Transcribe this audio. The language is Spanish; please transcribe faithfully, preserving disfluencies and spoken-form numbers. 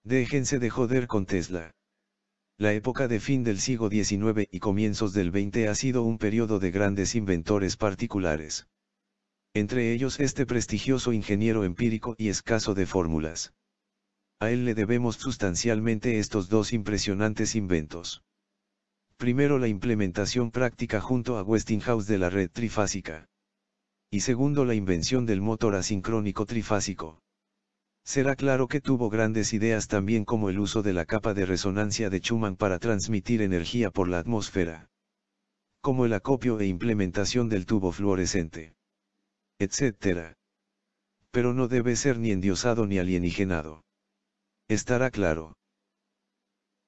Déjense de joder con Tesla. La época de fin del siglo diecinueve y comienzos del veinte ha sido un periodo de grandes inventores particulares. Entre ellos este prestigioso ingeniero empírico y escaso de fórmulas. A él le debemos sustancialmente estos dos impresionantes inventos. Primero, la implementación práctica junto a Westinghouse de la red trifásica. Y segundo, la invención del motor asincrónico trifásico. Será claro que tuvo grandes ideas también, como el uso de la capa de resonancia de Schumann para transmitir energía por la atmósfera. Como el acopio e implementación del tubo fluorescente. etcétera. Pero no debe ser ni endiosado ni alienigenado. Estará claro.